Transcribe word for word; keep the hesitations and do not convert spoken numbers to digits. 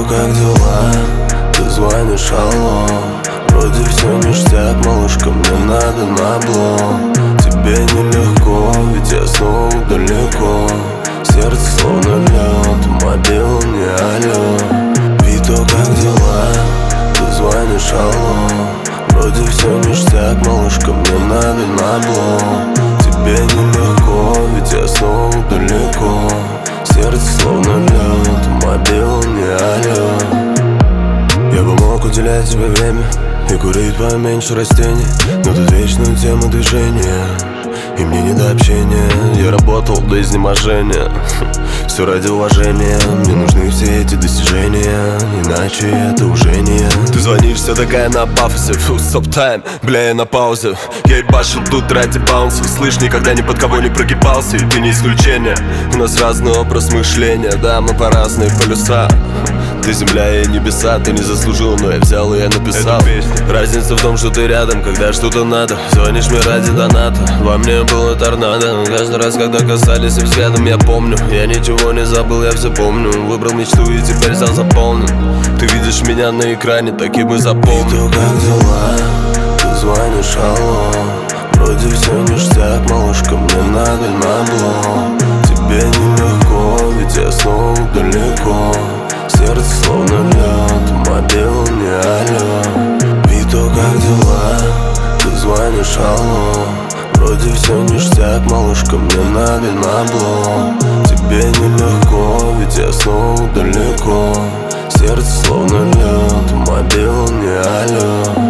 как дела? Ты звонишь, алло. Вроде все ништяк, малышка, мне надо на блок. Тебе нелегко, ведь я снова далеко. Сердце словно лед, мобил не алло. Вито, как дела? Ты звонишь, алло. Вроде все ништяк, малышка, мне надо на блок. Тебе нелегко, ведь я снова далеко. Сердце словно лед, мобил не алло. Я бы мог уделять тебе время и курить поменьше растений, но тут вечная тема движения, и мне не до общения. Я работал до изнеможения, все ради уважения. Мне нужны все эти достижения, иначе это уже не я. Ты звонишь, вся такая на пафосе, фу, стоп-тайм, бля, я на паузе. Я ебашу тут ради баунса. Слышь, никогда ни под кого не прогибался, и ты не исключение. У нас разный образ мышления, да, мы по разные полюса. Ты земля, я небеса, ты не заслужил, но я взял и я написал. Разница в том, что ты рядом, когда что-то надо. Звонишь мне ради доната, во мне было торнадо. Каждый раз, когда касались и взглядом, я помню. Я ничего не забыл, я все помню. Выбрал мечту и теперь зал заполнен. Ты видишь меня на экране, таким и запомню. Вито, как дела? Ты звонишь, алло. Вроде все ништяк, малышка, мне надо на блок. Тебе нелегко, ведь я снова далеко. Сердце словно лед, мобил не алло. Вито, как дела? Ты звонишь, алло. Вроде все ништяк, малышка, мне надо на блок. Тебе нелегко, ведь я снова далеко. Сердце словно лед, мобил не алло.